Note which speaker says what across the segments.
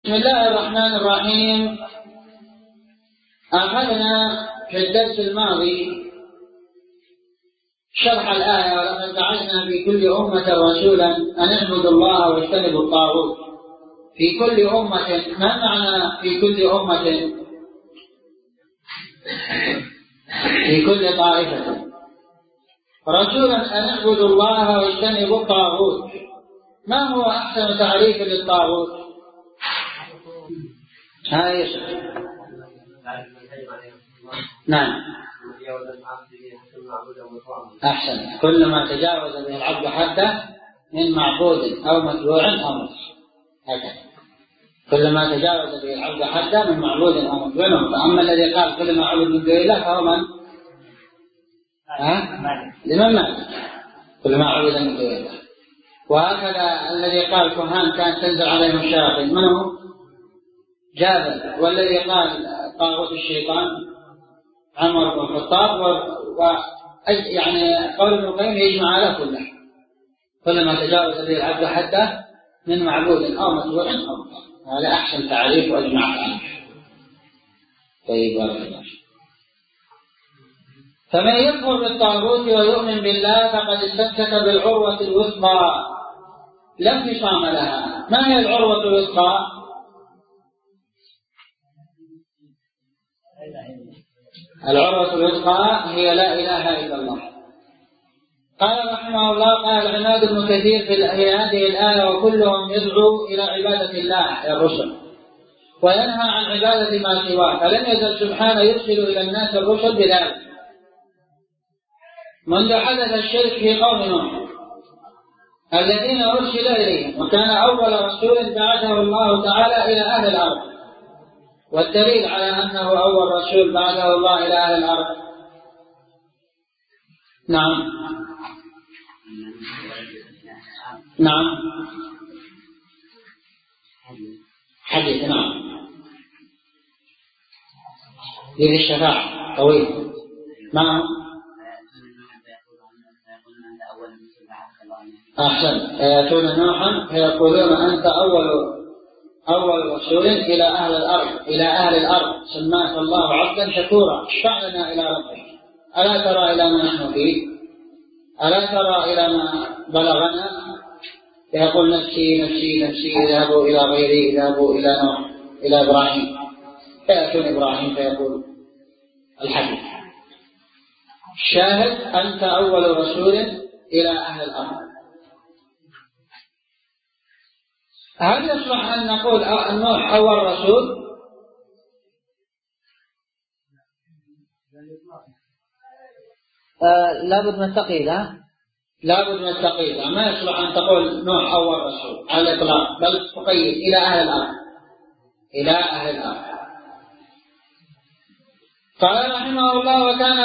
Speaker 1: بسم الله الرحمن الرحيم. أخذنا في الدرس الماضي شرح الآية: ولقد بعثنا في كل أمة رسولا أن اعبدوا الله واجتنبوا الطاغوت. في كل أمة، ما معنى في كل أمة؟ في كل طائفة رسولا أن اعبدوا الله واجتنبوا الطاغوت. ما هو أحسن تعريف للطاغوت؟ نعم، أحسن. كل ما تجاوز به العبد حده من معبود أو متبوع أو مطيع. هكذا كل ما تجاوز به العبد حده من معبود أو متبوع أو مطيع. أما الذي قال كل ما عبد من دون الله فهو من؟ لمن مالك كل ما عبد من دون الله. وهكذا الذي قال كهان كانت تنزل عليهم الشياطين، من هو؟ جابر. والذي قال طاغوت الشيطان عمر بن الخطاب. يعني قول ابن القيم يجمع على كل ما تجاوز به العبد حده من معبود أو متبوع أو مطيع. هذا أحسن تعريف وأجمع عليه. طيب، بارك الله. فمن يكفر بالطاغوت ويؤمن بالله فقد استمسك بالعروة الوثقى لا انفصام لها. ما هي العروة الوثقى؟ العروة الوثقى هي لا إله إلا الله. قال رحمه الله: قال عماد بن كثير في هذه الآية: وكلهم يدعو إلى عبادة الله يا الرسل وينهى عن عبادة ما سواه، فلم يزل سبحانه يرسل إلى الناس الرسل بذلك منذ حدث الشرك في قوم نوح الذين أرسل إليهم، وكان أول رسول بعثه الله تعالى إلى أهل الأرض. والدليل على أنه أول رسول بعثه الله إلى أهل الأرض. نعم حديث. نعم، ذي الشفاعة طويل. نعم، أحسن. يأتون نوحا فيقولون أنت أول رسول إلى أهل الأرض سماك الله عبدا شكورا، اشفع لنا إلى ربك. ألا ترى إلى ما نحن فيه؟ ألا ترى إلى ما بلغنا؟ فيقول نفسي نفسي نفسي، اذهبوا إلى غيري، اذهبوا إلى نوح، إلى إبراهيم. فيأتون إبراهيم فيقول الحديث. الشاهد: أنت أول رسول إلى أهل الأرض. هل يصلح أن نقول نوح أول رسول؟ لابد من التقييد. لابد من التقييد. ما يصلح أن تقول نوح أول رسول على الإطلاق، بل تقيد إلى أهل الأرض. إلى أهل الأرض. قال رحمه الله: وكان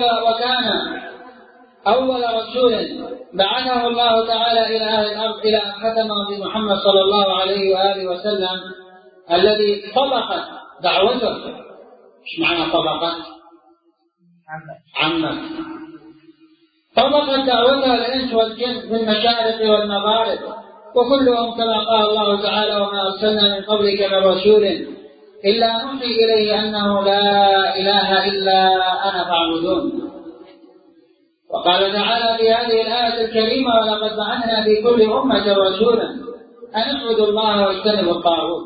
Speaker 1: أول رسول بعثه الله تعالى إلى أهل الأرض إلى أن ختم بمحمد صلى الله عليه وآله وسلم الذي طبقت دعوته. إيش معنى طبقت؟ عمت. طبقت دعوته الإنس والجن في المشارق والمغارب، وكلهم كما قال الله تعالى: وما أرسلنا من قبلك من رسول إلا نوحي إليه أنه لا إله إلا أنا فاعبدون. وقال تعالى في هذه الآية الكريمة: ولقد بعثنا في كل أمة رسولا أن اعبدوا الله واجتنبوا الطاغوت.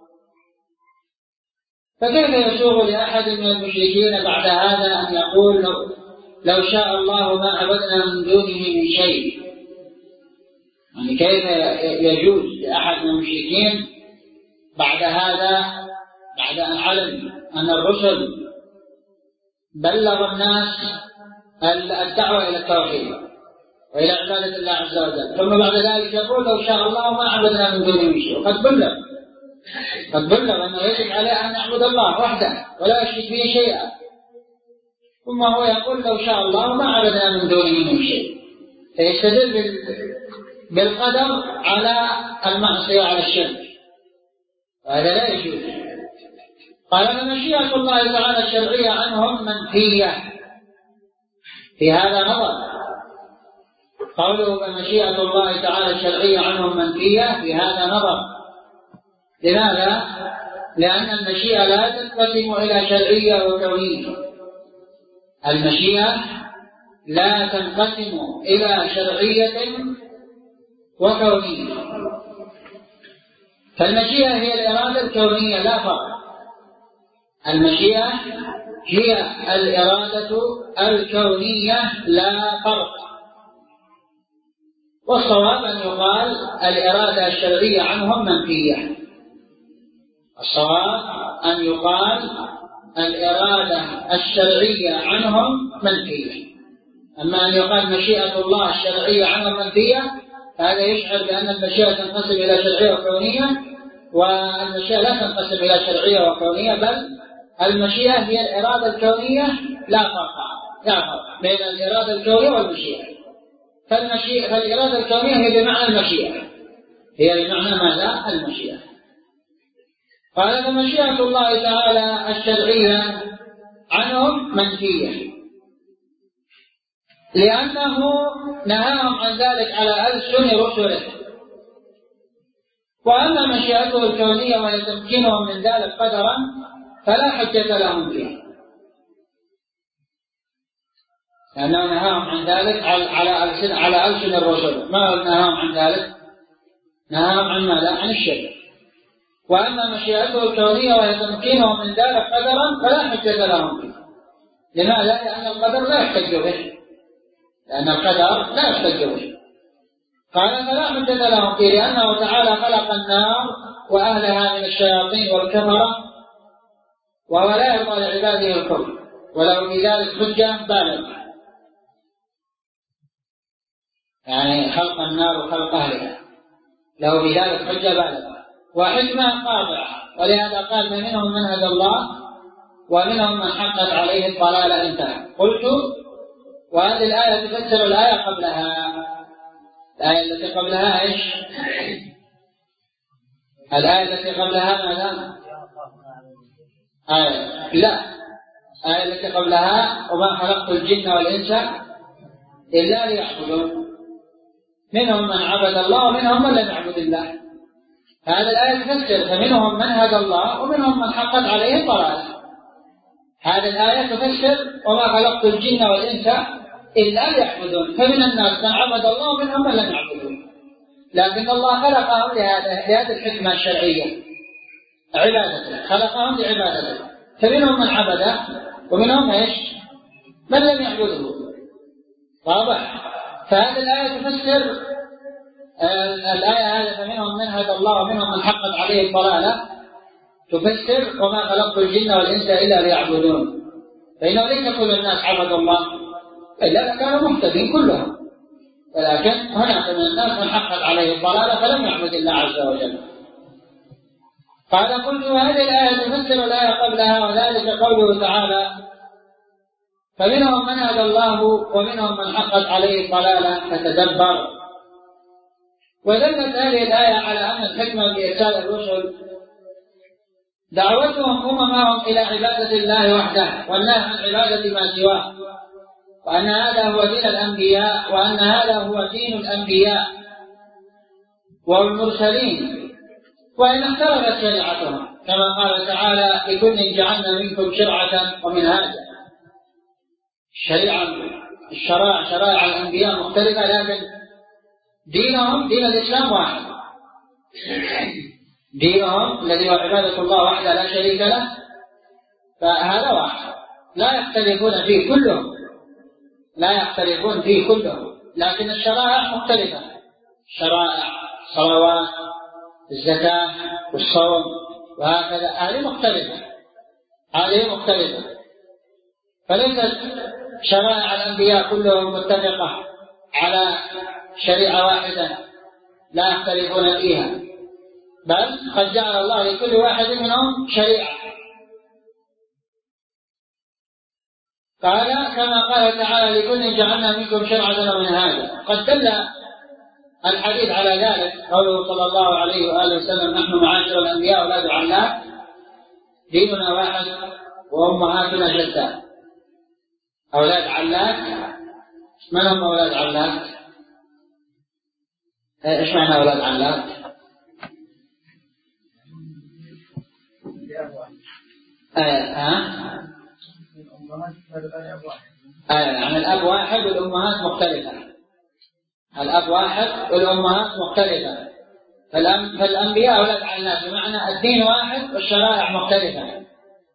Speaker 1: فكيف يسوغ لأحد من المشركين بعد هذا أن يقول لو شاء الله ما عبدنا من دونه من شيء؟ يعني كيف يجوز لأحد من المشركين بعد هذا، بعد أن علم أن الرسل بلغ الناس الدعوة إلى التوحيد وإلى عبادة الله عز وجل، ثم بعد ذلك يقول لو شاء الله ما عبدنا من دونه من شيء؟ وقد بلغ أنه يجب عليه أن نعبد الله وحده ولا يشرك به شيئا، ثم هو يقول لو شاء الله ما عبدنا من دونه من شيء. فيستدل بالقدر على المعصية وعلى الشرك، وهذا لا يجوز. قال: فمشيئة الله تعالى الشرعية عنهم منفية. في هذا نظر. قوله: فمشيئة الله تعالى الشرعية عنهم منفية، في هذا نظر، لماذا؟ لأن المشيئة لا تنقسم إلى شرعية وكونية. المشيئة لا تنقسم إلى شرعية وكونية. فالمشيئة هي الإرادة الكونية لا فرق. المشيئة هي الإرادة الكونية لا فرق. والصواب أن يقال الإرادة الشرعية عنهم منفية. الصواب أن يقال الإرادة الشرعية عنهم منفية. أما أن يقال مشيئة الله الشرعية عنهم منفية فهذا يشعر بأن المشيئة تنقسم إلى شرعية وكونية، والمشيئة لا تنقسم إلى شرعية وكونية، بل المشيئة هي الإرادة الكونية لا فرق بين الإرادة الكونية والمشيئة. فالإرادة الكونية هي بمعنى المشيئة، هي بمعنى ماذا؟ المشيئة. قال فمشيئة الله تعالى الشرعية عنهم منفية لأنه نهاهم عن ذلك على ألسن رسله. وأما مشيئته الكونية وهي تمكينهم من ذلك قدرا فلا حجة لهم فيه، لأنه نهاهم عن ذلك على ألسن الرسل. ما نهاهم عن ذلك؟ نهاهم عن ماذا؟ عن الشرك. وأما مشيئته الكونية وهي تمكينهم من ذلك قدرا فلا حجة لهم فيه. لماذا؟ لأن القدر لا يحتج به، لأن القدر لا يحتج به. قال فلا حجة لهم فيه لأنه تعالى خلق النار وأهلها من الشياطين والكفرة، وهو لا يرضى لعباده الكفر ولو بذلك حجة بالغة، يعني خلق النار وخلق أهلها له بذلك حجة بالغة وحكمة قاطعة. ولهذا قال منهم من هدى الله ومنهم من حقت عليه الضلالة انتهى. قلت وهذه الآية تفسر الآية قبلها. الآية التي قبلها ايش؟ الآية التي قبلها ماذا؟ الآية التي قبلها وما خلقت الجن والإنس إلا ليعبدون. منهم من عبد الله ومنهم من لم يعبد الله. هذه الآية تفسر فمنهم من هدى الله ومنهم من حقت عليه الضلالة. هذه الآية تفسر وما خلقت الجن والإنس إلا ليعبدون. فمن الناس من عبد الله ومنهم من لم يعبدون، لكن الله خلقهم لهذه الحكمة الشرعية، عبادته، خلقهم لعبادته. فمنهم من عبده ومنهم ايش؟ من لم يعبده. واضح؟ فهذه الآية تفسر الآية هذه فمنهم من هدى الله ومنهم من حقت عليه الضلالة، تفسر وما خلقت الجن والإنس إلا ليعبدون. فإنه ليس كل الناس عبدوا الله إلا كانوا مهتدين كلهم، ولكن هناك من الناس من حقت عليه الضلالة فلم يعبد الله عز وجل. قال قلت وهذه الآية تفسر الآية قبلها، وذلك قوله تعالى فمنهم من هدى الله ومنهم من حقت عليه الضلالة فتدبر. ودلت هذه الآية على أن الحكمة بإرسال الرسل دعوتهم أممهم إلى عبادة الله وحده والنهي عن عبادة ما سواه، وأن هذا هو دين الأنبياء، وأن هذا هو دين الأنبياء والمرسلين، وإن اختلفت شريعتهم كما قال تعالى لكل جعلنا منكم شرعة ومنهاجا. شرائع الأنبياء مختلفة، لكن دينهم دين الإسلام واحد. دينهم الذي هو عبادة الله وحده لا شريك له، فهذا واحد لا يختلفون فيه كلهم، لكن الشرائع مختلفة. شرائع صلوات الزكاة والصوم وهكذا هذه مختلفة. فليست شرائع الأنبياء كلهم متفقة على شريعة واحدة لا يختلفون فيها، بل قد جعل الله لكل واحد منهم شريعة. قال كما قال تعالى لكل جعلنا منكم شرعة ومنهاجا. قد دل الحديث على ذلك قوله صلى الله عليه وآله وسلم نحن معاشر الأنبياء أولاد علات ديننا واحد وأمهاتنا شتى. أولاد علات، من هم أولاد علات؟ إيش معنى أولاد علات؟ يعني الأب واحد والأمهات مختلفة. الأب واحد والأمهات مختلفة. فالأنبياء أولاد على الناس، بمعنى الدين واحد والشرائع مختلفة.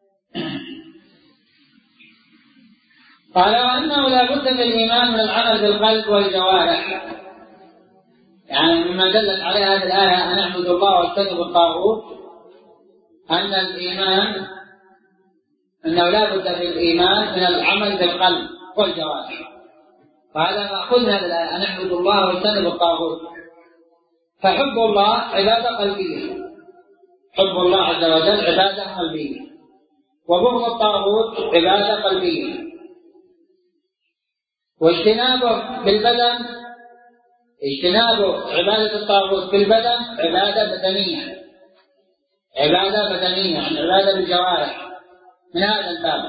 Speaker 1: قال وأنه لا بد في الإيمان من العمل بالقلب والجوارح. يعني مما دلت عليه هذه الآية أن نعبد الله واجتنب الطاغوت، أن الإيمان أنه لا بد في الإيمان من العمل بالقلب والجوارح. وهذا مأخوذ من هذه الآية أن نعبد الله واجتنب الطاغوت. فحب الله عبادة قلبية، حب الله عز وجل عبادة قلبية، وبغض الطاغوت عبادة قلبية، واجتنابه بالبدن، اجتناب عبادة الطاغوت بالبدن عبادة بدنية، عبادة بدنية يعني عبادة بالجوارح. من هذا الباب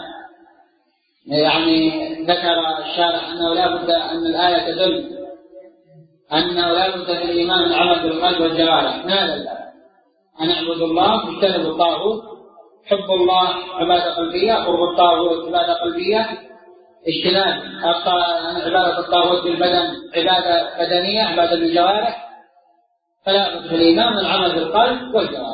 Speaker 1: يعني ذكر الشارح أنه لا بد أن الآية تدل أنه لا بد في الإيمان من العمل بالقلب والجوارح. من هذا الباب أن نعبد الله واجتنب الطاغوت، حب الله عبادة قلبية، قرب الطاغوت عبادة قلبية، اجتناب عبادة الطاغوت بالبدن عبادة بدنية عبادة بالجوارح. فلا بد في الإيمان من العمل بالقلب والجوارح.